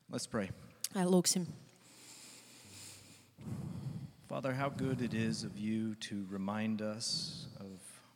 Let's pray. Lūksim. Father, how good it is of you to remind us of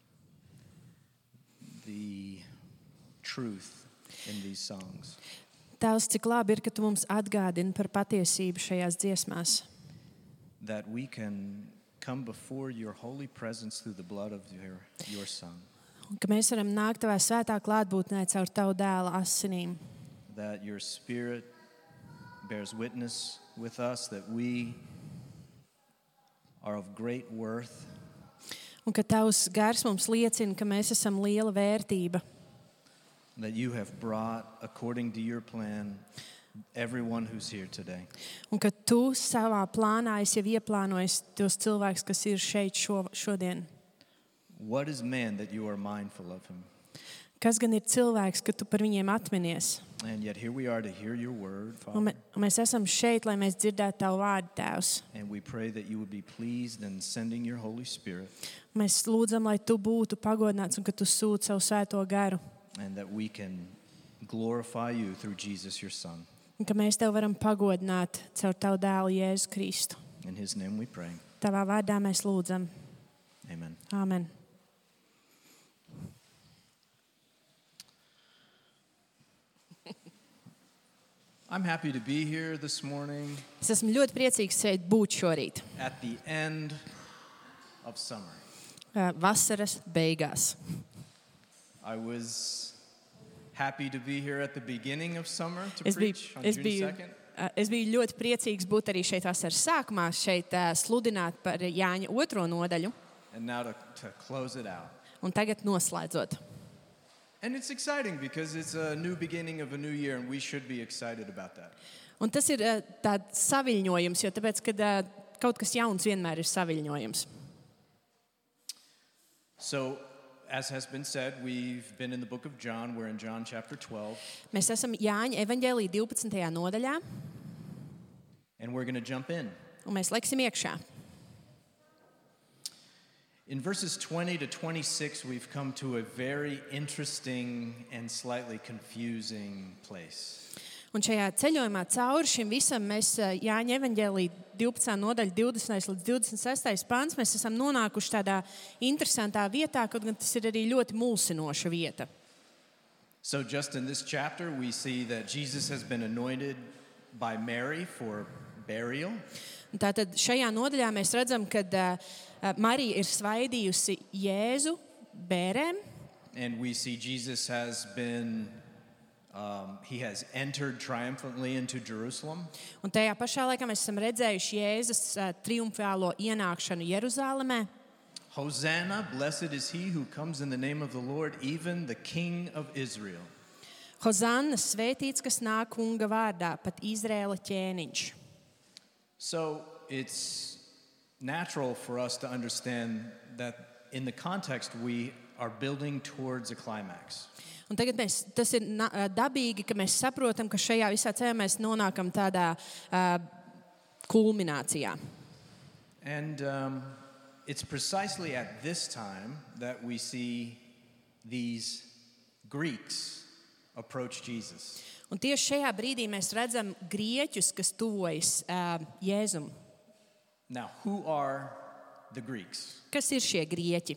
the truth in these songs. Tēvs, cik labi ir, ka tu mums atgādini par patiesību šajās dziesmās. That we can come before your holy presence through the blood of your Son. Un ka mēs varam nākt tavā svētā klātbūtnē caur tavu dēla asinīm. That your Spirit bears witness with us that we are of great worth. Un ka tavs gars mums liecina, ka mēs esam liela vērtība. That you have brought, according to your plan, everyone who's here today. Un ka tu savā plānā esi jau ieplānojis tos cilvēkus, kas ir šeit šodien. What is man that you are mindful of him? Kas gan ir cilvēks, ka tu par viņiem atminies? And yet here we are to hear your word, Un Father. mēs esam šeit, lai mēs dzirdētu tavu vārdu, Tēvs. And we pray that you would be pleased in sending your Holy Spirit. Mēs lūdzam, lai tu būtu pagodināts un ka tu sūti savu svēto garu. And that we can glorify you through Jesus, your Son. Un ka mēs tev varam pagodināt caur tavu dēlu Jēzu Kristu. In his name we pray. Tavā vārdā mēs lūdzam. Amen. Āmen. I'm happy to be here this morning Es esmu ļoti priecīgs šeit būt šorīt. at the end of summer. Vasaras beigās. I was happy to be here at the beginning of summer to Es biju, preach on es, June biju, 2nd. es biju ļoti priecīgs būt arī šeit vasaras sākumā, šeit sludināt par Jāņa 2. nodaļu And now to close it out. un tagad noslēdzot. And it's exciting because it's a new beginning of a new year and we should be excited about that. Un tas ir tāds saviļņojums, jo tāpēc, kad kaut kas jauns vienmēr ir saviļņojums. So, as has been said, we've been in the book of John. We're in John chapter 12. Mēs esam Jāņa evaņģēlija 12. nodaļā And we're going to jump in. un mēs leksim iekšā. In verses 20 to 26, we've come to a very interesting and slightly confusing place. Un šajā ceļojumā cauri šim visam mēs Jāņa evaņģēlija 12. nodaļa 20. līdz 26. pāns mēs esam nonākuši tādā interesantā vietā, kaut gan tas ir arī ļoti mulsinoša vieta. So just in this chapter, we see that Jesus has been anointed by Mary for burial. Un tātad šajā nodaļā mēs redzam, ka Marija ir svaidījusi Jēzu bērēm, And we see Jesus has been, he has entered triumphantly into Jerusalem. un tajā pašā laikā mēs esam redzējuši Jēzus triumfālo ienākšanu Jeruzālemē. Hosanna, blessed is he who comes in the name of the Lord, even the King of Israel. Hozanna, svētīts, kas nāk kunga vārdā, pat Izraēla ķēniņš. So it's natural for us to understand that in the context we are building towards a climax. Un tagad tas ir dabīgi, ka mēs saprotam, ka šajā visā ceļā mēs nonākam tādā kulminācijā. And it's precisely at this time that we see these Greeks approach Jesus. Un tieši šajā brīdī mēs redzam grieķus, kas tuvojas Jēzum. Now, who are the Greeks? Kas ir šie grieķi?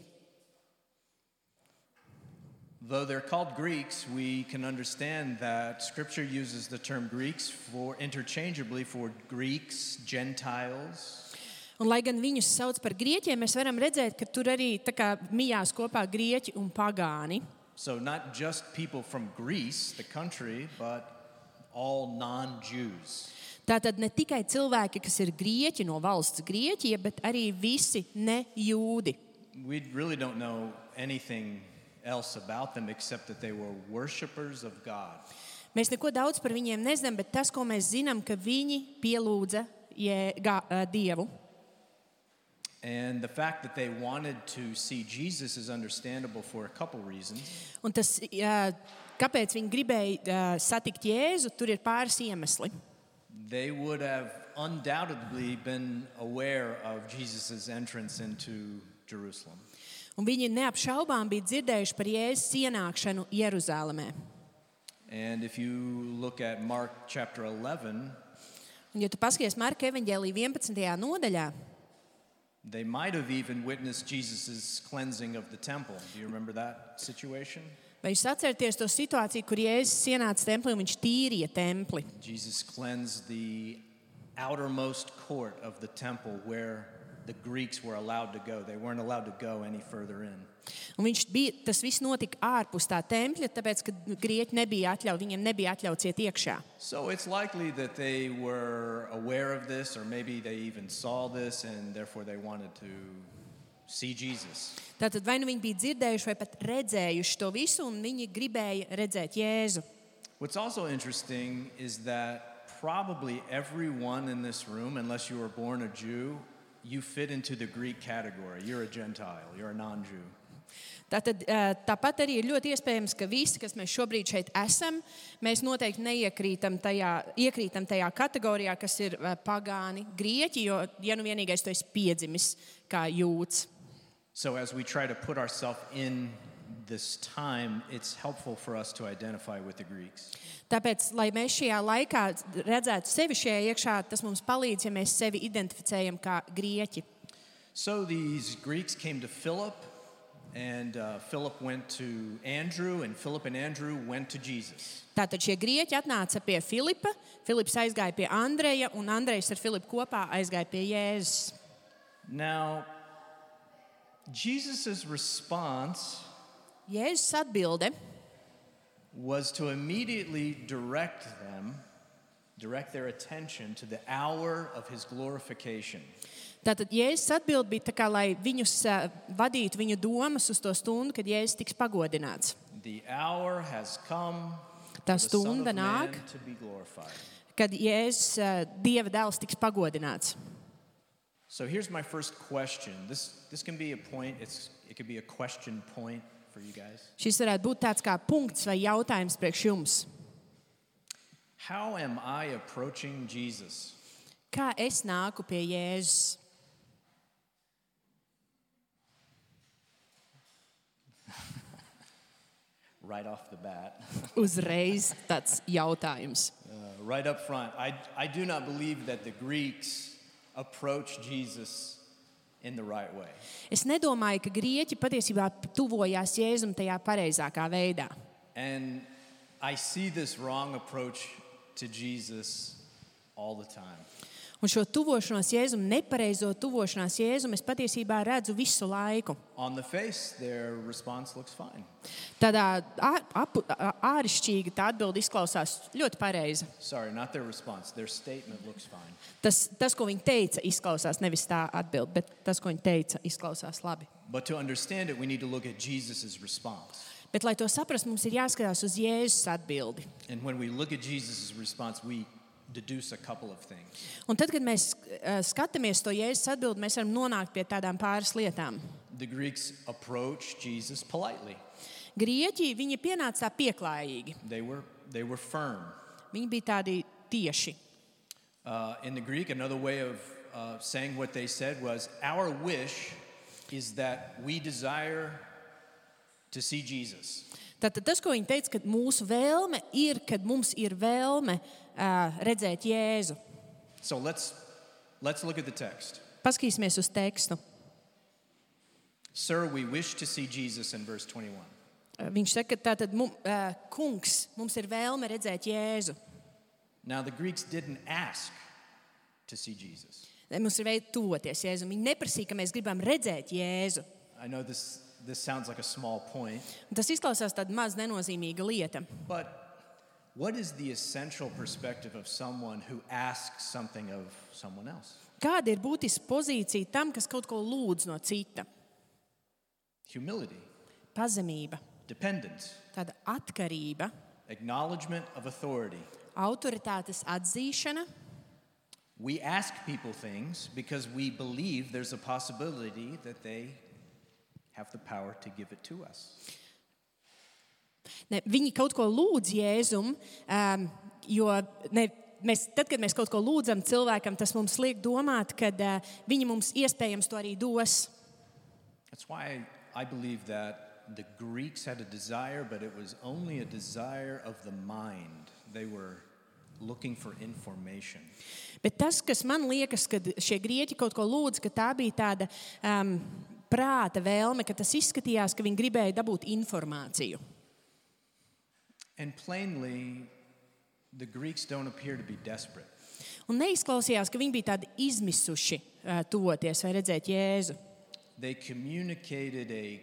Though they're called Greeks, we can understand that Scripture uses the term Greeks interchangeably for Greeks, Gentiles. Un, lai gan viņus sauc par grieķiem, mēs varam redzēt, ka tur arī tā kā mijās kopā grieķi un pagāni. So not just people from Greece, the country, but all non-Jews. Tātad ne tikai cilvēki, kas ir grieķi no valsts Grieķija, bet arī visi ne jūdi. We really don't know anything else about them except that they were worshipers of God. Mēs neko daudz par viņiem nezinām, bet tas, ko mēs zinām, ka viņi pielūdza Dievu. And the fact that they wanted to see Jesus is understandable for a couple reasons. Un tas, kāpēc viņi gribēja satikt Jēzu, tur ir pāris iemesli. They would have undoubtedly been aware of Jesus' entrance into Jerusalem. Un viņi neapšaubām bija dzirdējuši par Jēzus ienākšanu Jeruzālemē. And if you look at Mark chapter 11, Un, ja tu paskaties Marka evaņģēlija 11. nodaļā, they might have even witnessed Jesus' cleansing of the temple. Do you remember that situation? vai jūs atceraties to situāciju, kur Jēzus ienāca templī un viņš tīrīja templi? Jesus cleansed the outermost court of the temple where the Greeks were allowed to go. They weren't allowed to go any further in. Un tas viss notika ārpus tā tempļa, tāpēc, ka grieķi viņiem nebija atļauts iet iekšā. So it's likely that they were aware of this, or maybe they even saw this, and therefore they wanted to see Jesus. Tātad vai nu viņi bija dzirdējuši vai pat redzējuši to visu, un viņi gribēja redzēt Jēzu. What's also interesting is that probably everyone in this room, unless you were born a Jew, you fit into the Greek category. You're a Gentile, you're a non-Jew. Tāpat arī ir ļoti iespējams, ka visi, kas mēs šobrīd šeit esam, mēs noteikti iekrītam tajā kategorijā, kas ir pagāni grieķi, jo ja nu vienīgais tu esi piedzimis kā jūds. So as we try to put ourselves in this time, it's helpful for us to identify with the Greeks. Tāpēc, lai mēs šajā laikā redzētu sevi šajā iekšā, tas mums palīdz, ja mēs sevi identificējam kā grieķi. So these Greeks came to Philip, and Philip went to Andrew, and Philip and Andrew went to Jesus. Tātad šie grieķi atnāca pie Filipa, Filips aizgāja pie Andreja, un Andrejs ar Filipu kopā aizgāja pie Jēzus. Now, Jesus' response Jēzus atbilde was to immediately direct their attention to the hour of his glorification. Tātad Jēzus atbild bija tā kā, lai viņus vadītu viņu domas uz to stundu, kad Jēzus tiks pagodināts. The hour has come Tā for the Son of stunda Man nāk, to be glorified. kad Jēzus Dieva dēls tiks pagodināts. So here's my first question. This can be a point. It could be a question point for you guys. Šis varētu būt tāds kā punkts vai jautājums priekš jums. How am I approaching Jesus? Kā es nāku pie Jēzus? Right off the bat. Uzreiz tāds jautājums. Right up front. I do not believe that the Greeks approached Jesus in the right way. Es nedomāju, ka grieķi patiesībā tuvojās Jēzum tajā pareizākā veidā. And I see this wrong approach to Jesus all the time. Un šo tuvošanos Jēzum, nepareizo tuvošanās Jēzum, es patiesībā redzu visu laiku. On the face, their response looks fine. Tādā āršķirīgi tā atbilde izklausās ļoti pareizi. Sorry, not their response. Their statement looks fine. Tas, ko viņi teica, izklausās nevis tā atbilde, bet tas, ko viņi teica, izklausās labi. But to understand it, we need to look at Jesus' response. Bet, lai to saprastu, mums ir jāskatās uz Jēzus atbildi. And when we look at Jesus' response, we deduce a couple of things. Un tad, kad mēs skatāmies to Jēzus atbildi, mēs varam nonākt pie tādām pāris lietām. The Greeks approached Jesus politely. Grieķi, viņi pienāca tā pieklājīgi. They were firm. Viņi bija tādi tieši. In the Greek, another way of saying what they said was, our wish is that we desire to see Jesus. Tātad tas, ko viņi teica, ka mūsu vēlme ir, kad mums ir vēlme redzēt Jēzu. So let's look at the text. Paskatīsimies uz tekstu. Sir, we wish to see Jesus in verse 21. Viņš saka, tātad, kungs, mums ir vēlme redzēt Jēzu. Now the Greeks didn't ask to see Jesus. Mums ir veidi tuvoties Jēzum. Viņi neprasīja, ka mēs gribam redzēt Jēzu. I know this sounds like a small point. Tas izklausās tāda maz nenozīmīga lieta. But what is the essential perspective of someone who asks something of someone else? Kāda ir būtiska pozīcija tam, kas kaut ko lūdz no cita? Humility, Pazemība, dependence, tāda atkarība, acknowledgement of authority. autoritātes atzīšana. We ask people things because we believe there's a possibility that they have the power to give it to us. Viņi kaut ko lūdz Jēzum, jo tad, kad mēs kaut ko lūdzam cilvēkam, tas mums liek domāt, ka viņi mums iespējams to arī dos. That's why I believe that the Greeks had a desire, but it was only a desire of the mind. They were looking for information. Bet tas, kas man liekas, ka šie grieķi kaut ko lūdz, ka tā bija tāda prāta vēlme, ka tas izskatījās, ka viņi gribēja dabūt informāciju. And plainly, the Greeks don't appear to be desperate. Un neizklausījās, ka viņi bija tādi izmisuši tuvoties vai redzēt Jēzu. They communicated a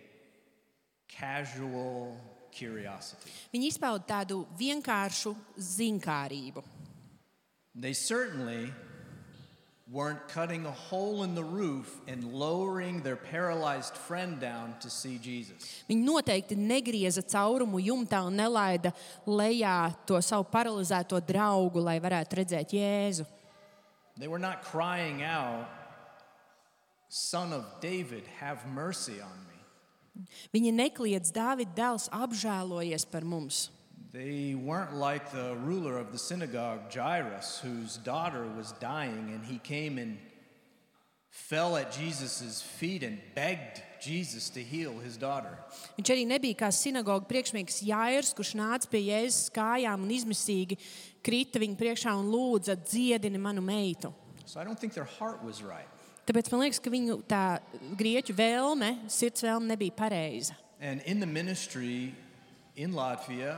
casual curiosity. Viņi izpauda tādu vienkāršu zinkārību. They certainly weren't cutting a hole in the roof and lowering their paralyzed friend down to see Jesus. Viņi noteikti negrieza caurumu jumtā un nelaida lejā to savu paralizēto draugu, lai varētu redzēt Jēzu. They were not crying out, "Son of David, have mercy on me." Viņi nekliedz: Dāvida dēls, apžēlojies par mums. They weren't like the ruler of the synagogue, Jairus, whose daughter was dying, and he came and fell at Jesus' feet and begged Jesus to heal his daughter. Viņš arī nebija kā sinagoga priekšnieks Jairs, kurš nāca pie Jēzus kājām un izmisīgi krita viņa priekšā un lūdza: dziedini manu meitu. So I don't think their heart was right. Tāpēc man liekas, ka viņu tā grieķu vēlme, sirds vēlme nebija pareiza. And in the ministry in Latvia,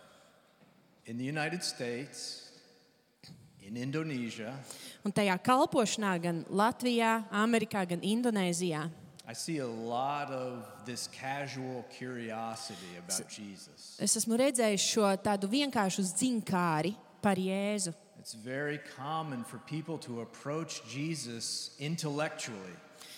in the United States, in Indonesia, Un tajā kalpošanā gan Latvijā, Amerikā, gan Indonēzijā I see a lot of this casual curiosity about Jesus. es esmu redzējis šo tādu vienkāršu zinkāri par Jēzu. It's very common for people to approach Jesus intellectually.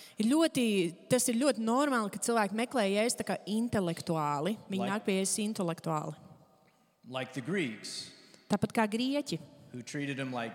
Tas ir ļoti normāli, ka cilvēki meklē Jēzu tā kā intelektuāli. Viņi nāk pie Jēzus intelektuāli. Like the Greeks, Tāpat kā grieķi, who treated him like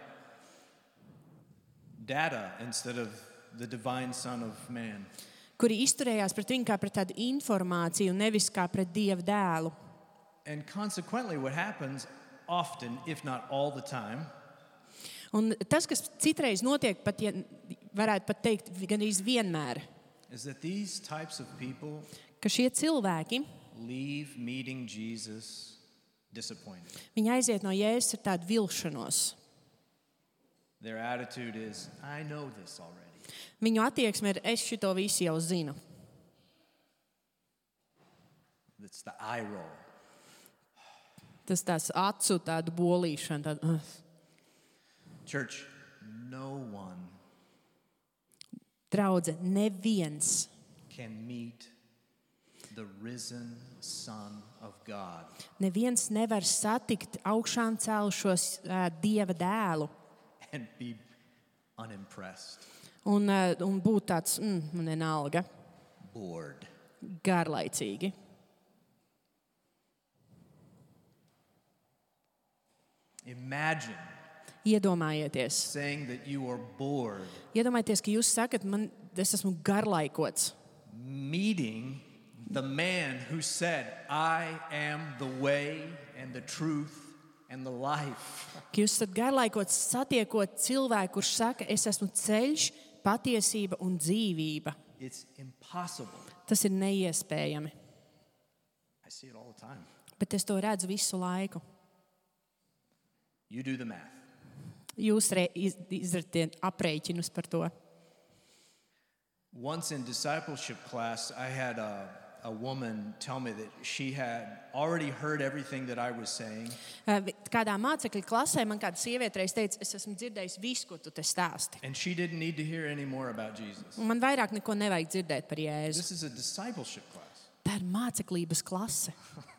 data instead of the divine Son of Man. kuri izturējās pret viņu kā pret tādu informāciju, nevis kā pret Dieva dēlu. And consequently, what happens often, if not all the time, Un tas, kas citreiz notiek, pat ja varētu pat teikt gandrīz vienmēr, is that these types of people ka šie cilvēki, leave meeting Jesus disappointed. viņi aiziet no Jēzus ar tādu vilšanos. Their attitude is, I know this already. Viņu attieksme ir: es šito visu jau zinu. It's the eye roll. Tas tās acu tādu bolīšana. Tādu, Church, no one Draudze, neviens can meet the risen Son of God Neviens nevar satikt augšām celšos Dieva dēlu and be unimpressed, un būt tāds vienalga, bored. garlaicīgi. Imagine Iedomājieties, saying that you are bored, iedomājieties, ka jūs sakat, es esmu garlaikots. meeting the man who said, I am the way and the truth and the life. Ka jūs esat garlaikots satiekot cilvēku, kurš saka, es esmu ceļš, patiesība un dzīvība. It's impossible. Tas ir neiespējami. I see it all the time. Bet es to redzu visu laiku. You do the math. Jūs izdarīsiet aprēķinus par to. Once in discipleship class, I had a woman tell me that she had already heard everything that I was saying. Kādā mācekļu klasē man kāda sieviete reiz teica, es esmu dzirdējis visu, ko tu te stāsti. And she didn't need to hear any more about Jesus. Un man vairāk neko nevajag dzirdēt par Jēzu. This is a discipleship class. Tā ir māceklības klase.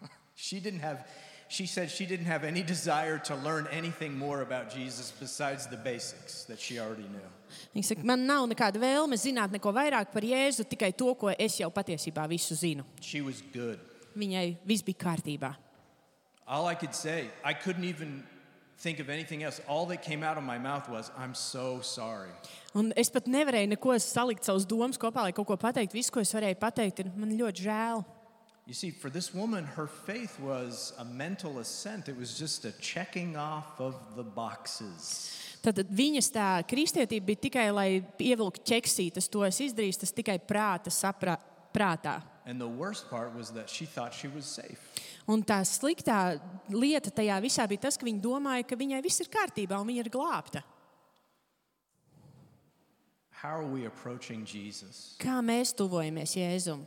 She said she didn't have any desire to learn anything more about Jesus besides the basics that she already knew. Viņa saka, man nav nekāda vēlme zināt neko vairāk par Jēzu, tikai to, ko es jau patiesībā visu zinu. She was good. Viņai viss bija kārtībā. All I could say, I couldn't even think of anything else. All that came out of my mouth was, I'm so sorry. Un es pat nevarēju neko salikt savus domas kopā, lai kaut ko pateikt. Viss, ko es varēju pateikt, ir man ļoti žēl. You see, for this woman, her faith was a mental assent. It was just a checking off of the boxes. Tad viņas tā kristietība bija tikai, lai ievilktu ķeksītes. To es izdarīju, tas tikai prātā. And the worst part was that she thought she was safe. Un tā sliktā lieta tajā visā bija tas, ka viņa domāja, ka viņai viss ir kārtībā un viņa ir glābta. How are we approaching Jesus? Kā mēs tuvojamies Jēzum?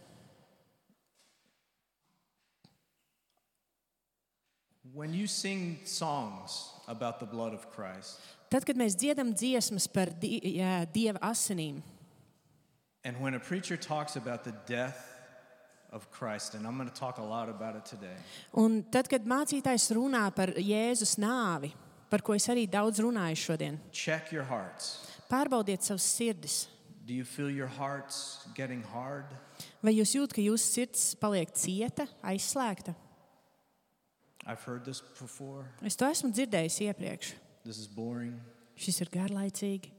When you sing songs about the blood of Christ, Tad, kad mēs dziedam dziesmas par Dieva asinīm, and when a preacher talks about the death of Christ, and I'm going to talk a lot about it today, un tad, kad mācītājs runā par Jēzus nāvi, par ko es arī daudz runāju šodien, check your hearts. pārbaudiet savas sirdis. Do you feel your hearts getting hard? Vai jūs jūtat, ka jūsu sirds paliek cieta, aizslēgta? I've heard this before. Es to esmu dzirdējis iepriekš. This is boring. Šis ir garlaicīgi.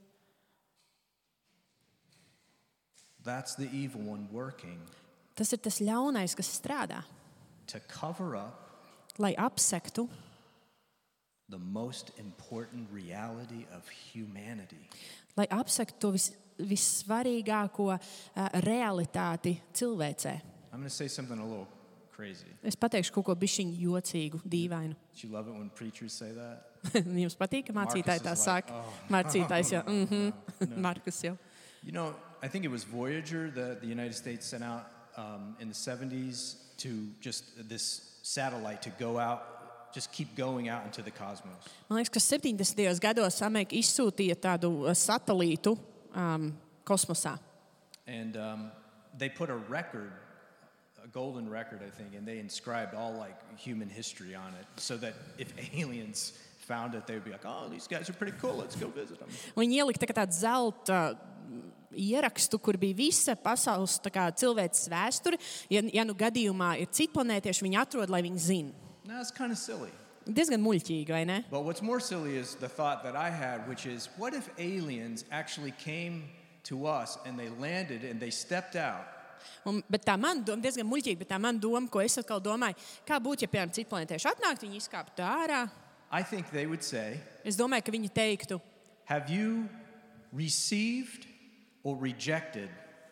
That's the evil one working Tas ir tas ļaunais, kas strādā, to cover up lai apsektu the most important reality of humanity. lai apsektu to vissvarīgāko realitāti cilvēcē. I'm going to say something a little crazy. Es pateikšu kaut ko bišķiņu jocīgu, dīvainu. Do you love it when preachers say that? Jums patīk, ka mācītāji tā Marcus is saka? like, Mācītājs jau. no. Markus jau. You know, I think it was Voyager that the United States sent out in the 70s to just this satellite to go out, just keep going out into the cosmos. Man liekas, ka 70. gados Amerika izsūtīja tādu satelītu kosmosā. And they put a record, a golden record, I think, and they inscribed all like human history on it so that if aliens found it, they would be like, oh, these guys are pretty cool, let's go visit them. Viņi ielika tādu zelta ierakstu, kur bija visa pasaules cilvēces vēsture. Ja nu gadījumā ir citplanētieši, viņi atrod, lai viņi zina. Now, that's kind of silly. Diezgan muļķīgi, vai ne? But what's more silly is the thought that I had, which is, what if aliens actually came to us and they landed and they stepped out? Bet tā man doma, diezgan muļķīgi, bet tā man doma, ko es atkal domāju, kā būtu, ja, piemēram, citplanētieši atnāktu, viņi izkāptu ārā. I think they would say, Es domāju, ka viņi teiktu, have you received or rejected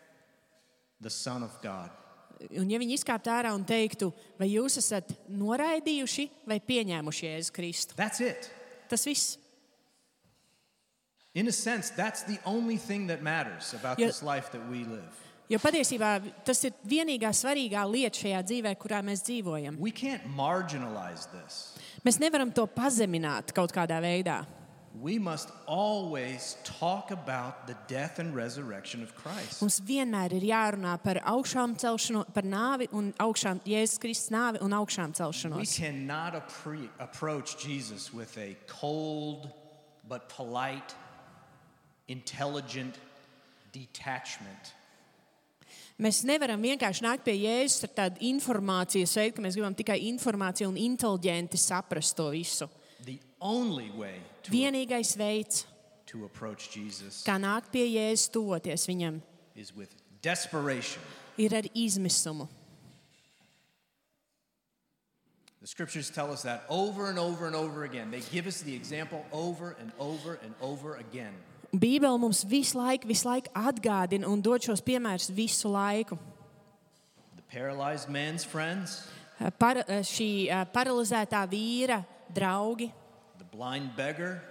the Son of God? un ja viņi izkāptu ārā un teiktu, vai jūs esat noraidījuši vai pieņēmuši Jēzu Kristu. That's it. Tas viss. In a sense, that's the only thing that matters about Yeah. this life that we live. Jo patiesībā tas ir vienīgā svarīgā lieta šajā dzīvē, kurā mēs dzīvojam. We can't marginalize this. Mēs nevaram to pazemināt kaut kādā veidā. We must always talk about the death and resurrection of Christ. Mums vienmēr ir jārunā par augšām celšanu, par nāvi un augšām, Jēzus Kristus nāvi un augšām We celšanos. cannot approach Jesus with a cold but polite, intelligent detachment. Mēs nevaram vienkārši nākt pie Jēzus ar tādu informācijas veidu, ka mēs gribam tikai informāciju un inteliģenti saprast to visu. The only way Vienīgais veids, to approach Jesus kā nākt pie Jēzus, tuvoties viņam, is with desperation. ir ar izmisumu. The scriptures tell us that over and over and over again. They give us the example over and over and over again. Bībele mums visu laiku atgādina un dod šos piemērus visu laiku. The paralyzed man's friends, Šī paralizētā vīra draugi, the blind beggar,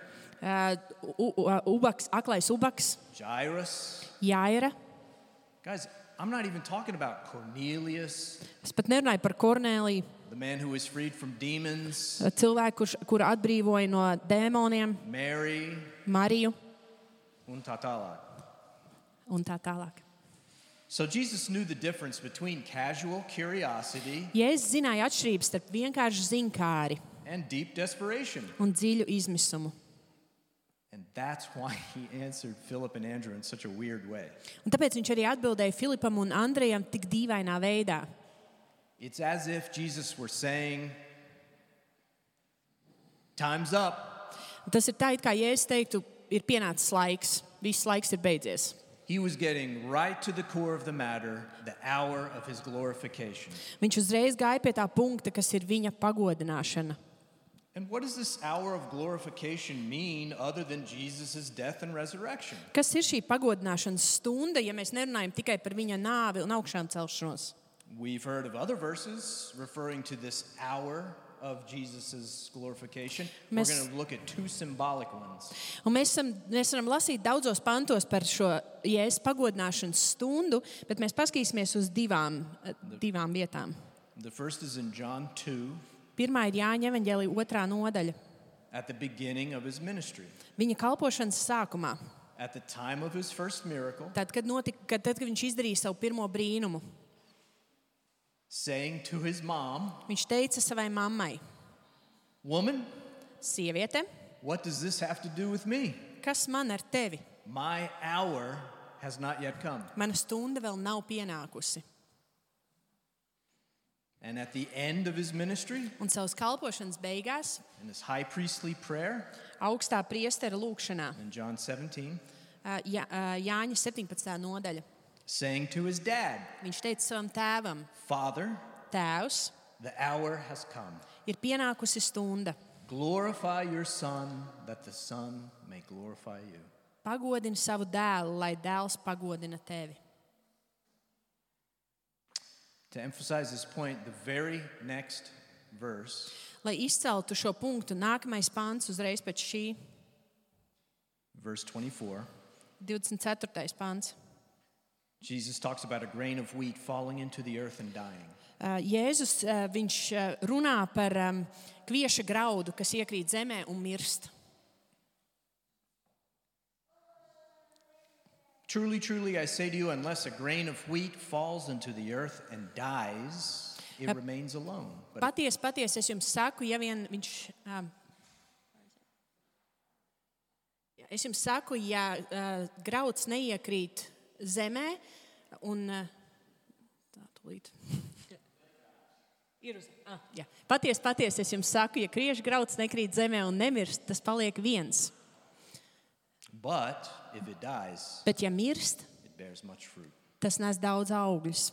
aklais ubaks, Jairus. Jaira. Guys, I'm not even talking about Cornelius, Es pat nerunāju par Kornēliju, the man who was freed from demons, cilvēku, kuru atbrīvoja no dēmoniem, Mary, Mariju un tā tālāk. un tā tālāk. So Jesus knew the difference between casual curiosity Jēzus zināja atšķirības starp vienkārši zinkāri and deep desperation. un dziļu izmisumu. And that's why he answered Philip and Andrew in such a weird way. Un tāpēc viņš arī atbildēja Filipam un Andrejam tik dīvainā veidā. It's as if Jesus were saying, time's up. Un tas ir tā, it kā Jēzus teiktu, ir pienācis laiks, viss laiks ir beidzies. He was getting right to the core of the matter, the hour of his glorification. Viņš uzreiz gāja pie tā punkta, kas ir viņa pagodināšana. And what does this hour of glorification mean other than Jesus' death and resurrection? Kas ir šī pagodināšanas stunda, ja mēs nerunājam tikai par viņa nāvi un augšām celšanos? We've heard of other verses referring to this hour of Jesus' glorification. We're Mēs- going to look at two symbolic ones. Un mēs varam lasīt daudzos pantos par šo Jēzus pagodināšanas stundu, bet mēs paskatīsimies uz divām vietām. The first is in John 2, Pirmā ir Jāņa evaņģēlija 2. nodaļa. at the beginning of his ministry. Viņa kalpošanas sākumā, At the time of his first miracle, tad, kad viņš izdarīja savu pirmo brīnumu, saying to his mom, viņš teica savai mammai: "Woman, Sieviete, what does this have to do with me? kas man ar tevi? My hour has not yet come." Mana stunda vēl nav pienākusi. And at the end of his ministry, Un savas kalpošanas beigās, in his high priestly prayer, augstā priestera lūgšanā, in John 17, Jāņa 17. nodaļa, saying to his dad, viņš teica savam tēvam: "Father, Tēvs, the hour has come. ir pienākusi stunda. Glorify your Son, that the Son may glorify you." Pagodini savu dēlu, lai dēls pagodina tevi. To emphasize this point, the very next verse, Lai izceltu šo punktu, nākamais pāns uzreiz pēc šī, verse 24, 24. pāns. Jesus talks about a grain of wheat falling into the earth and dying. Jēzus viņš runā par kvieša graudu, kas iekrīt zemē un mirst. Truly, truly, I say to you, unless a grain of wheat falls into the earth and dies, it remains alone. But Patiesi, es jums saku, ja vien viņš. Es jums saku, ja grauds neiekrīt zemē, un tā tūlīt. Patiesi, es jums saku, ja krieša grauds nekrīt zemē un nemirst, tas paliek viens. But if it dies, Bet ja mirst, it bears much fruit. tas nes daudz augļus.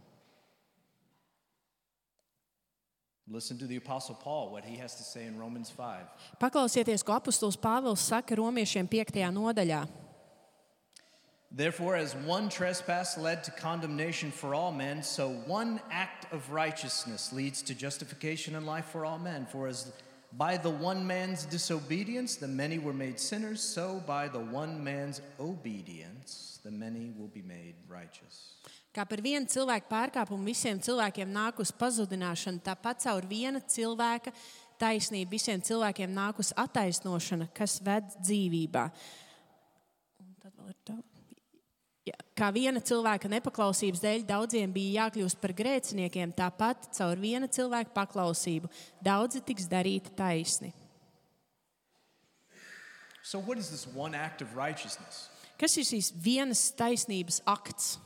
Listen to the Apostle Paul, what he has to say in Romans 5. Paklausieties, ko apustulis Pāvils saka Romiešiem 5. nodaļā. Therefore, as one trespass led to condemnation for all men, so one act of righteousness leads to justification and life for all men. For as by the one man's disobedience the many were made sinners, so by the one man's obedience the many will be made righteous. Kā par vienu cilvēku pārkāpumu visiem cilvēkiem nāk uz pazudināšanu, tāpat caur viena cilvēka taisnību visiem cilvēkiem nāk uz attaisnošana, kas ved dzīvībā. Un tad vēl ir tā. Kā viena cilvēka nepaklausības dēļ daudziem bija jākļūst par grēciniekiem, tāpat caur viena cilvēka paklausību daudzi tiks darīti taisni. So what is this one act of righteousness? Kas ir šīs vienas taisnības akts?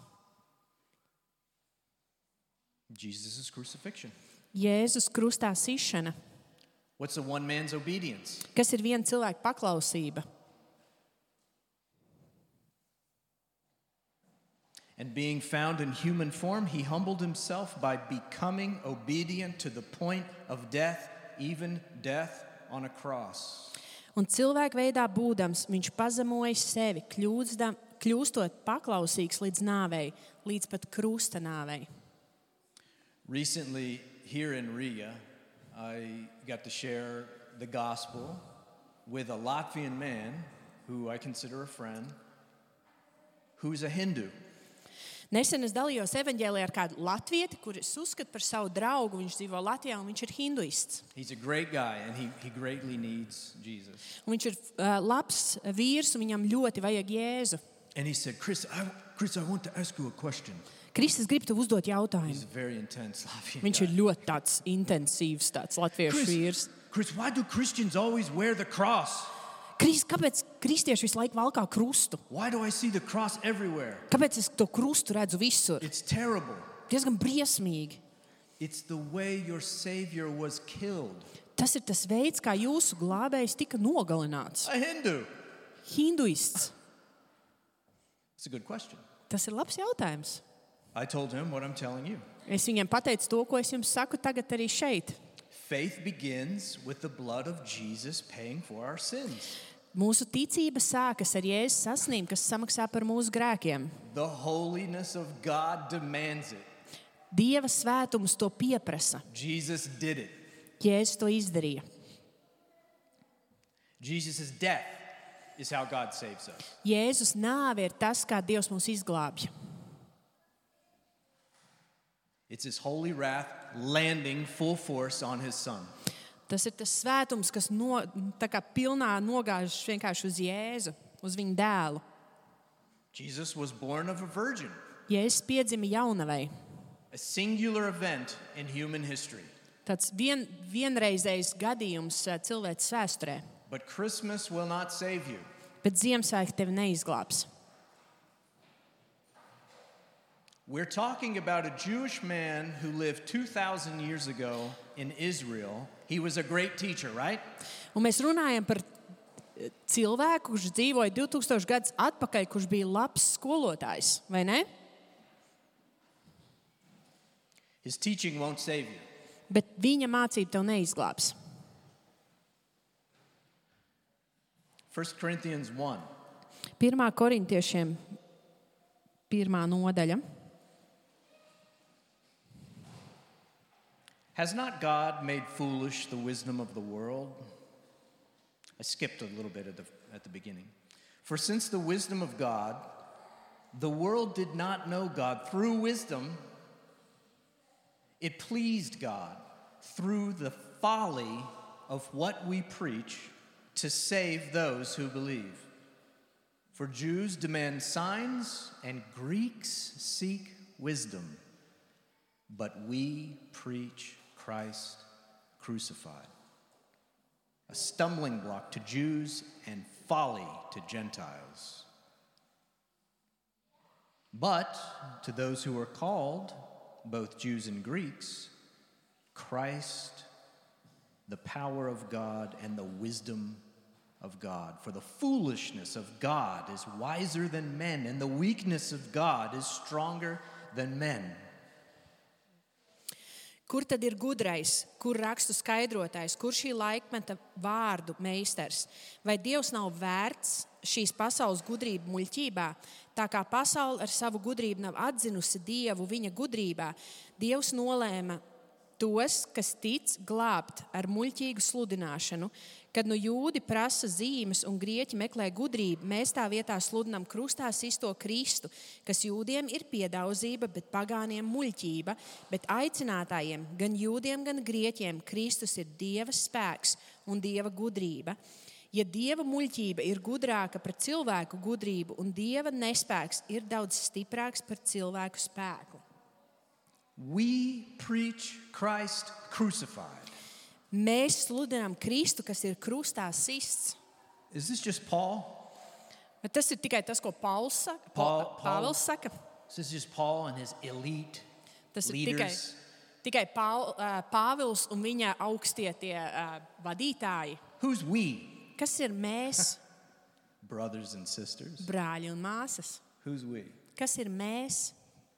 Jesus' crucifixion. Jēzus krustā sišana. What's the one man's obedience? Kas ir viena cilvēka paklausība? And being found in human form, he humbled himself by becoming obedient to the point of death, even death on a cross. Un cilvēka veidā būdams, viņš pazemoja sevi, kļūstot paklausīgs līdz nāvei, līdz pat krusta nāvei. Recently, here in Riga, I got to share the gospel with a Latvian man who I consider a friend, who's a Hindu. Nesen es dalījos evaņģēlijā ar kādu latvieti, kuru es uzskatu par savu draugu. Viņš dzīvo Latvijā un viņš ir hinduists. He's a great guy and he greatly needs Jesus. Un viņš ir labs vīrs un viņam ļoti vajag Jēzu. And he said, Chris, I want to ask you a question. Kristus grib tev uzdot He's jautājumu. a very intense Latvian Viņš guy. ir ļoti tāds intensīvs, tāds latviešu vīrs. Chris, why do Christians always wear the cross? Kāpēc kristieši visu laiku valkā krustu? Why do I see the cross everywhere? Kāpēc es to krustu redzu visur? It's terrible. Diezgan briesmīgi. It's the way your Savior was killed. Tas ir tas veids, kā jūsu glābējs tika nogalināts. A Hindu. Hinduists. It's a good question. Tas ir labs jautājums. I told him what I'm telling you. Es viņam pateicu to, ko es jums saku tagad arī šeit. Faith begins with the blood of Jesus paying for our sins. Mūsu ticība sākas ar Jēzus asinīm, kas samaksā par mūsu grēkiem. The holiness of God demands it. Dieva svētums to pieprasa. Jesus did it. Jēzus to izdarīja. Jesus' death is how God saves us. Jēzus nāve ir tas, kā Dievs mūs izglābj. It's his holy wrath landing full force on his son. Tas ir tas svētums, kas tā kā pilnā nogāž vienkārši uz Jēzu, uz viņa dēlu. Jesus was born of a virgin, Jēzus piedzima jaunavei. a singular event in human history. Tāds vienreizējs gadījums cilvēces vēsturē. But Christmas will not save you. Bet Ziemassvētki tevi neizglābs. We're talking about a Jewish man who lived 2,000 years ago in Israel. He was a great teacher, right? Un mēs runājam par cilvēku, kurš dzīvoja 2000 gadus atpakaļ, kurš bija labs skolotājs, vai ne? His teaching won't save you. Bet viņa mācība tev neizglābs. 1 Corinthians 1. 1. Korintiešiem 1. nodaļa. Has not God made foolish the wisdom of the world? I skipped a little bit at the beginning. For since the wisdom of God, the world did not know God through wisdom, it pleased God through the folly of what we preach to save those who believe. For Jews demand signs and Greeks seek wisdom, but we preach Christ crucified, a stumbling block to Jews and folly to Gentiles. But to those who are called, both Jews and Greeks, Christ, the power of God and the wisdom of God. For the foolishness of God is wiser than men, and the weakness of God is stronger than men. Kur tad ir gudrais, kur rakstu skaidrotājs, kur šī laikmeta vārdu meistars? Vai Dievs nav vērts šīs pasaules gudrību muļķībā? Tā kā pasaule ar savu gudrību nav atzinusi Dievu viņa gudrībā, Dievs nolēma tos, kas tic, glābt ar muļķīgu sludināšanu. Kad nu jūdi prasa zīmes un grieķi meklē gudrību, mēs tā vietā sludinām krustā sisto Kristu, kas jūdiem ir piedauzība, bet pagāniem muļķība, bet aicinātājiem, gan jūdiem, gan grieķiem, Kristus ir Dieva spēks un Dieva gudrība. Ja Dieva muļķība ir gudrāka par cilvēku gudrību un Dieva nespēks ir daudz stiprāks par cilvēku spēku. We preach Christ crucified. Mēs sludinām Kristu, kas ir krustā sists. Is this just Paul? Bet tas ir tikai tas, ko Pāvils saka. This is just Paul and his elite Tas ir leaders. tikai Pāvils un viņa augstie tie vadītāji. Who's we? Kas ir mēs, Brothers and sisters. brāļi un māsas? Who's we? Kas ir mēs?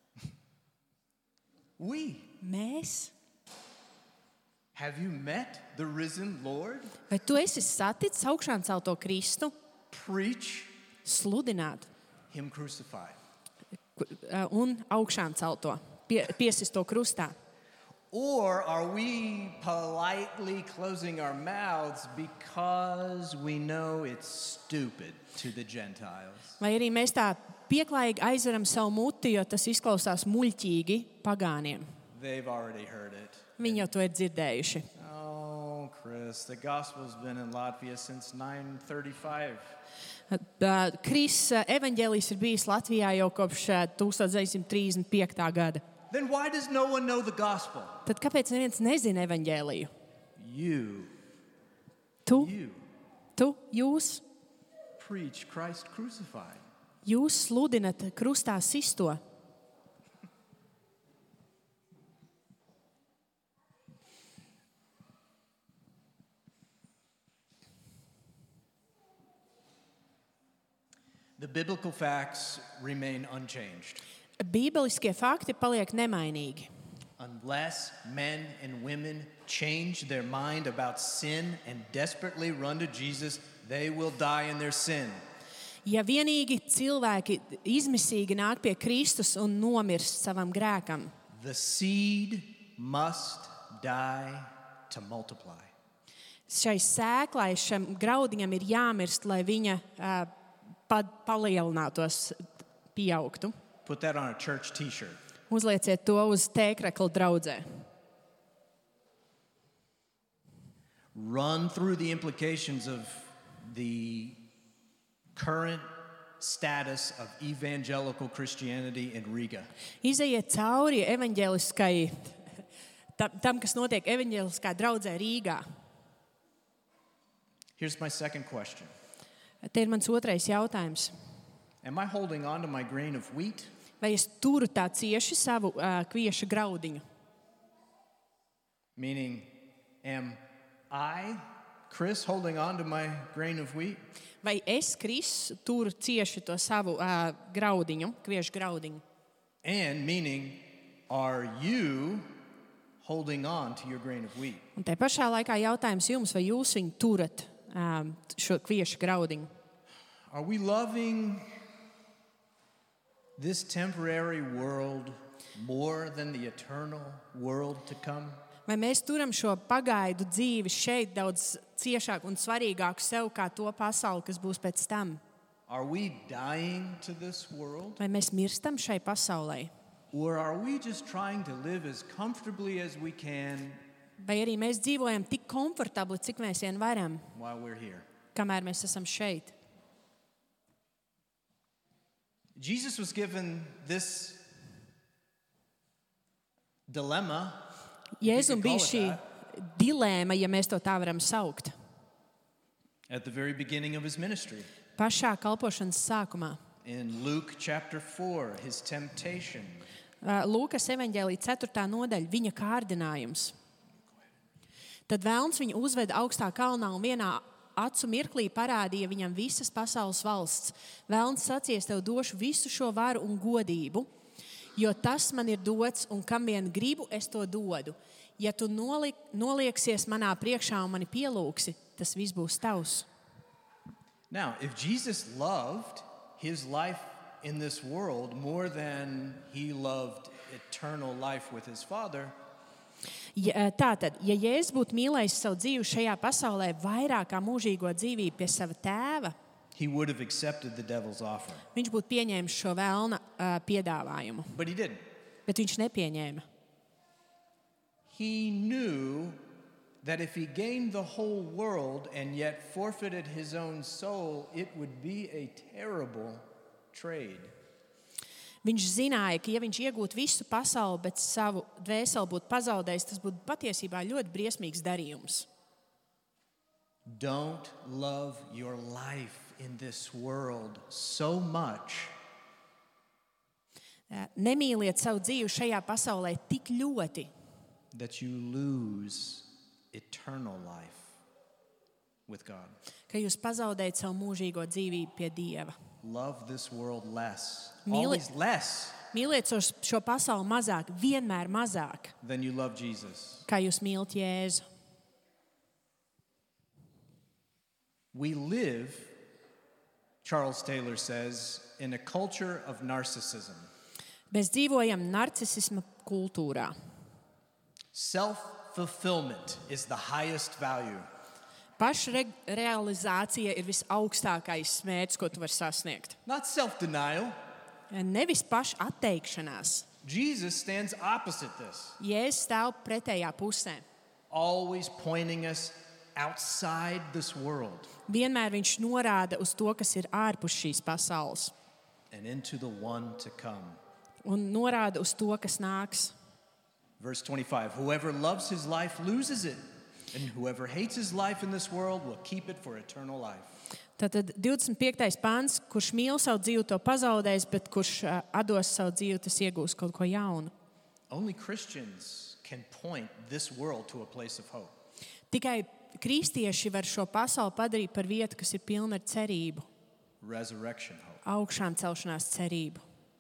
We. Mēs? Have you met the risen Lord? Vai tu esi saticis augšām celto Kristu? Preach Sludināt him crucified. un augšām celto, piesisto krustā. Or are we politely closing our mouths because we know it's stupid to the Gentiles? Vai arī mēs tā pieklājīgi aizveram savu muti, jo tas izklausās muļķīgi pagāniem. They've already heard it. Viņi jau to ir dzirdējuši. Oh, Chris, the gospel's been in Latvia since 935. Kris evaņģēlijs ir bijis Latvijā jau kopš 1935. gada. Then why does no one know the gospel? Tad kāpēc neviens nezina evaņģēliju? You Jūs preach Christ crucified. sludinat krustā sisto. The biblical facts remain unchanged. Bībeliskie fakti paliek nemainīgi. Unless men and women change their mind about sin and desperately run to Jesus, they will die in their sin. Ja vienīgi cilvēki izmisīgi nāk pie Kristus un nomirst savam grēkam, The seed must die to multiply. Šai sēklai, šim graudiņam ir jāmirst, lai viņa palielinātos, pieaugtu. Put that on a church t-shirt. Uzlieciet to uz tēkrekla draudzē. Run through the implications of the current status of evangelical Christianity in Riga. Izejiet cauri evaņģēliskai, tam, kas notiek evaņģēliskā draudzē Rīgā. Here's my second question. Te ir mans otrais jautājums. Am I holding on to my grain of wheat? Vai es turu tā cieši savu kvieša graudiņu? Meaning, am I, Chris, holding on to my grain of wheat? Vai es, Kris, turu cieši to savu graudiņu, kvieša graudiņu? And meaning, are you holding on to your grain of wheat? Un te pašā laikā jautājums jums, vai jūs viņu turat šo kvieša graudiņu? Are we loving this temporary world more than the eternal world to come? Vai mēs turam šo pagaidu dzīvi šeit daudz ciešāk un svarīgāk sev kā to pasauli, kas būs pēc tam? Are we dying to this world? Vai mēs mirstam šai pasaulē? Or are we just trying to live as comfortably as we can Vai arī mēs dzīvojam tik komfortabli, cik mēs vien varam, while we're here? kamēr mēs esam šeit? Jesus was given this dilemma. Jēzum bija šī dilēma, ja mēs to tā varam saukt, At the very beginning of his ministry. pašā kalpošanas sākumā. In Luke chapter 4, his temptation. Lūkas evaņģēlī 4. nodaļa, viņa kārdinājums. Tad velns viņu uzveda augstā kalnā un vienā acu mirklī parādīja viņam visas pasaules valsts. Velns sacīs, tev došu visu šo varu un godību, jo tas man ir dots un kam vien gribu, es to dodu. Ja tu nolieksies manā priekšā un mani pielūgsi, tas viss būs tavs. Now, if Jesus loved his life in this world more than he loved eternal life with his Father, Tātad, ja Jēzus būtu mīlējis savu dzīvi šajā pasaulē vairāk kā mūžīgo dzīvību pie sava tēva, he would have accepted the devil's offer. viņš būtu pieņēmis šo velna piedāvājumu, But he didn't. bet viņš nepieņēma. He knew that if he gained the whole world and yet forfeited his own soul, it would be a terrible trade. Viņš zināja, ka ja viņš iegūtu visu pasauli, bet savu dvēseli būtu pazaudējis, tas būtu patiesībā ļoti briesmīgs darījums. Don't love your life in this world so much Nemīliet savu dzīvi šajā pasaulē tik ļoti, that you lose eternal life with God. ka jūs pazaudējat savu mūžīgo dzīvību pie Dieva. Love this world less, Mīli- always less Mīliet šo pasauli mazāk, vienmēr mazāk, than you love Jesus. kā jūs mīlat Jēzu. We live, Charles Taylor says, in a culture of narcissism. Mēs dzīvojam narcisisma kultūrā. Self-fulfillment is the highest value. Pašrealizācija ir visaugstākais mērķis, ko tu vari sasniegt. Not self-denial. Nevis pašatteikšanās. Jesus stands opposite this, Jēzus stāv pretējā pusē. always pointing us outside this world Vienmēr viņš norāda uz to, kas ir ārpus šīs pasaules, and into the one to come. un norāda uz to, kas nāks. Verse 25, whoever loves his life loses it, and whoever hates his life in this world will keep it for eternal life. Tātad 25. pāns, kurš mīl savu dzīvi, to pazaudēs, bet kurš atdos savu dzīvi, tas iegūs kaut ko jaunu. Only Christians can point this world to a place of hope. Tikai kristieši var šo pasauli padarīt par vietu, kas ir pilna ar cerību, Resurrection hope. augšām celšanās cerību.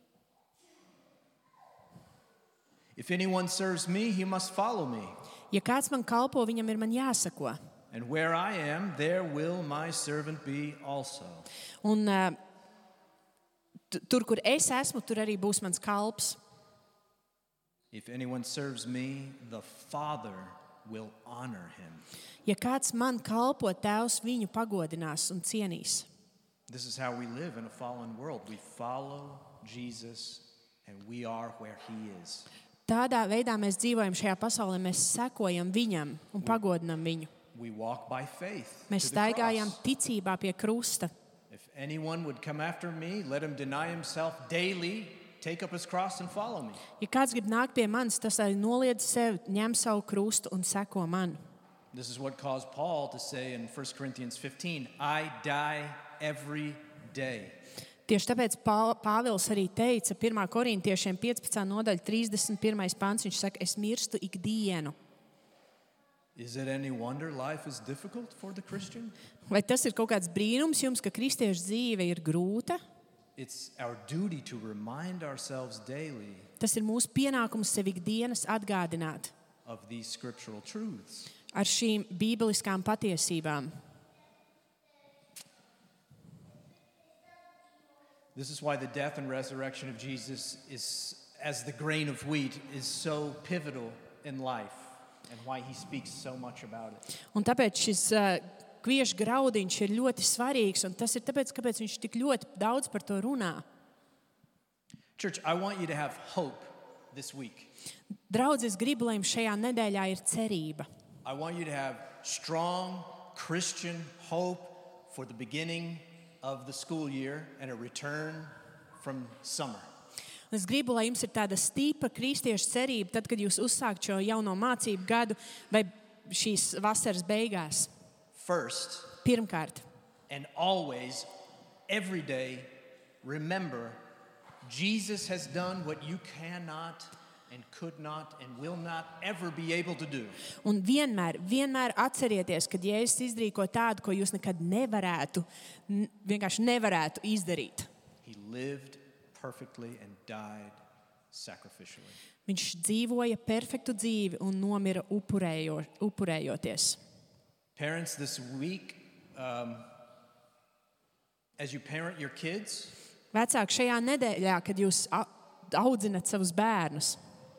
If anyone serves me, he must follow me. Ja kāds man kalpo, viņam ir man jāsako. And where I am, there will my servant be also. Un tur, kur es esmu, tur arī būs mans kalps. If anyone serves me, the Father will honor him. Ja kāds man kalpo, Tēvs viņu pagodinās un cienīs. This is how we live in a fallen world. We follow Jesus and we are where he is. Tādā veidā mēs dzīvojam šajā pasaulē, mēs sekojam viņam un pagodinam viņu. We walk by faith Mēs to the staigājam cross. ticībā pie krusta. If anyone would come after me, let him deny himself daily, take up his cross and follow me. Ja kāds grib nākt pie manis, tas arī noliedz sevi, ņem savu krustu un seko man. This is what caused Paul to say in 1 Corinthians 15, I die every day. Tieši tāpēc Pāvils arī teica 1. Korintiešiem 15. nodaļa 31. pants. Viņš saka, es mirstu ikdienu. Is it any wonder life is difficult for the Christian? Vai tas ir kaut kāds brīnums jums, ka kristiešu dzīve ir grūta? It's our duty to remind ourselves daily Tas ir mūsu pienākums sev ikdienas atgādināt of these scriptural truths. ar šīm bībeliskām patiesībām. This is why the death and resurrection of Jesus is, as the grain of wheat, is so pivotal in life and why he speaks so much about it. Un tāpēc šis kviešu graudiņš ir ļoti svarīgs, un tas ir tāpēc, kāpēc viņš tik ļoti daudz par to runā. Church, I want you to have hope this week. Draudz, es gribu, lai jums šajā nedēļā ir cerība. I want you to have strong Christian hope for the beginning of the school year and a return from summer. Un es gribu, lai jums ir tāda stipra kristiešu cerība, tad, kad jūs uzsākt šo jauno mācību gadu vai šīs vasaras beigās. First, Pirmkārt, and always, every day, remember Jesus has done what you cannot and could not and will not ever be able to do. un vienmēr atcerieties, kad Jēzus izdarīja ko tādu, ko jūs nekad vienkārši nevarētu izdarīt. He lived perfectly and died sacrificially. Viņš dzīvoja perfektu dzīvi un nomira upurējoties. Parents, this week, as you parent your kids, Vecāki, šajā nedēļā, kad jūs audzinat savus bērnus,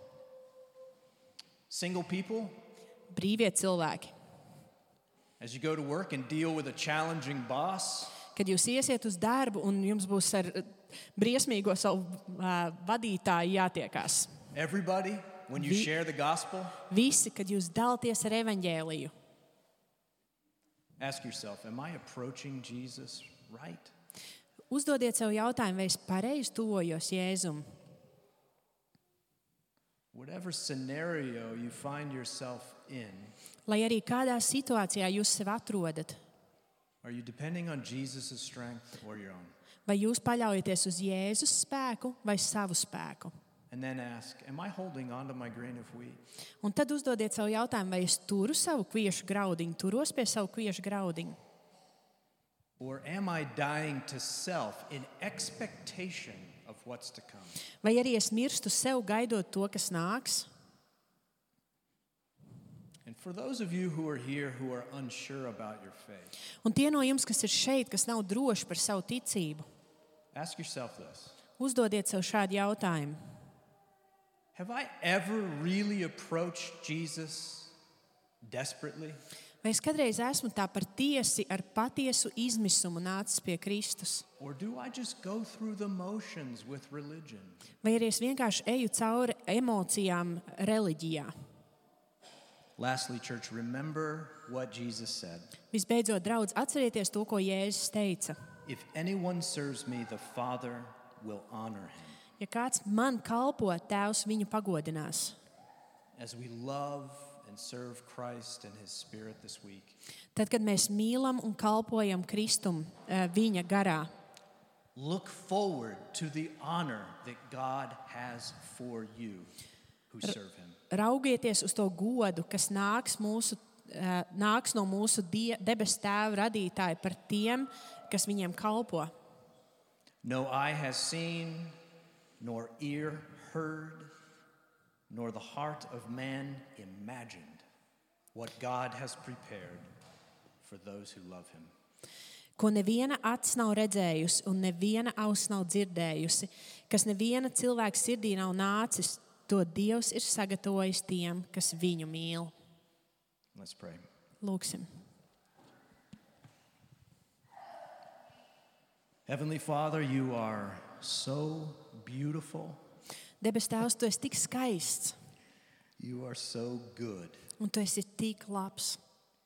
single people, brīvie cilvēki, as you go to work and deal with a challenging boss, kad jūs iesiet uz darbu un jums būs ar briesmīgo savu vadītāju jātiekās. everybody, when you share the gospel, Visi, kad jūs dalties ar evaņģēliju, ask yourself, am I approaching Jesus right? uzdodiet sev jautājumu, vai es pareizi tuvojos Jēzum. Whatever scenario you find yourself in, Lai arī kādā situācijā jūs sev atrodat, are you depending on Jesus' strength or your own? vai jūs paļaujaties uz Jēzus spēku vai savu spēku. And then ask, am I holding on to my grain of wheat? Un tad uzdodiet sev jautājumu, vai es turu savu kviešu graudiņu, turos pie savu kviešu graudiņu. Or am I dying to self in expectation of what's to come? Vai arī es mirstu sev gaidot to, kas nāks? And for those of you who are here who are unsure about your faith, Un tie no jums, kas ir šeit, kas nav droši par savu ticību, ask yourself this. uzdodiet sev šādu jautājumu. Have I ever really approached Jesus desperately? Vai es kādreiz esmu tā patiesi ar patiesu izmisumu nācis pie Kristus? Or do I just go through the motions with religion? Vai arī es vienkārši eju cauri emocijām reliģijā? Lastly, church, remember what Jesus said. Visbeidzot, draudz, atcerieties to, ko Jēzus teica. If anyone serves me, the Father will honor him. Ja kāds man kalpo, Tēvs viņu pagodinās. As we love and serve Christ and his Spirit this week, Tad, kad mēs mīlam un kalpojam Kristum viņa garā, look forward to the honor that God has for you who serve him. raugieties uz to godu, kas nāks no mūsu debesu Tēva radītāja par tiem, kas viņiem kalpo. No eye has seen, nor ear heard, nor the heart of man imagined what God has prepared for those who love him. Ko neviena acs nav redzējusi un neviena auss nav dzirdējusi, kas neviena cilvēka sirdī nav nācis, To Dievs ir sagatavojis tiem, kas viņu mīl. Let's pray. Lūksim. Heavenly Father, you are so beautiful. Debes Tēvs, tu esi tik skaists You are so good. un tu esi tik labs.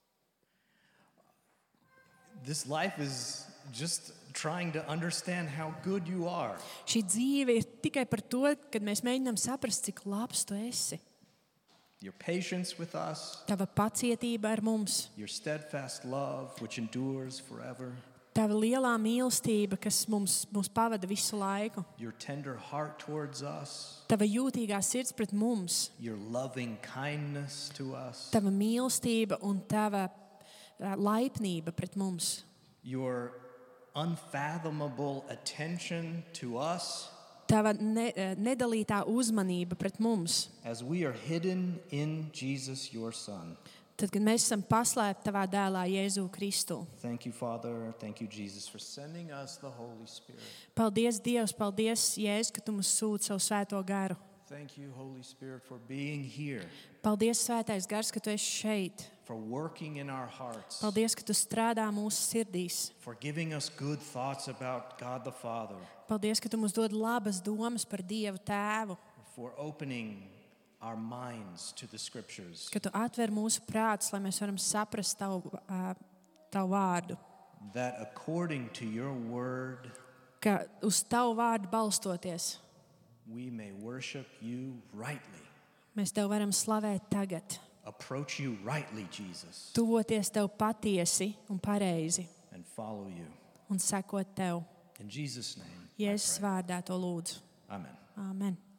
This life is just trying to understand how good you are. Šī dzīve ir tikai par to, kad mēs mēģinām saprast, cik labs tu esi. Your patience with us, Tava pacietība ar mums, your steadfast love, which endures forever, tava lielā mīlestība, kas mums pavada visu laiku, your tender heart towards us, tava jūtīgā sirds pret mums, your loving kindness to us, tava mīlestība un tava laipnība pret mums, your unfathomable attention to us tava nedalītā uzmanība pret mums. as we are hidden in Jesus, your Son. Tad, kad mēs esam paslēpti tavā dēlā Jēzu Kristu. Thank you, Father. Thank you, Jesus, for sending us the Holy Spirit. Paldies, Dievs, paldies, Jēzus, ka tu mums sūti savu svēto garu. Thank you, Holy Spirit, for being here, Paldies, svētais gars, ka tu esi šeit. for working in our hearts, Paldies, ka tu strādā mūsu sirdīs. for giving us good thoughts about God the Father, Paldies, ka tu mums dod labas domas par Dievu Tēvu. for opening our minds to the Scriptures, Ka tu atver mūsu prātus, lai mēs varam saprast tavu vārdu. that according to your word, Ka uz tavu vārdu balstoties, we may worship you rightly, mēs tev varam slavēt tagad. approach you rightly, Jesus, Tuvoties tev patiesi un pareizi and follow you. un sekot tev. In Jesus' name, I Jēzus pray. vārdā to lūdzu. Amen. Āmen.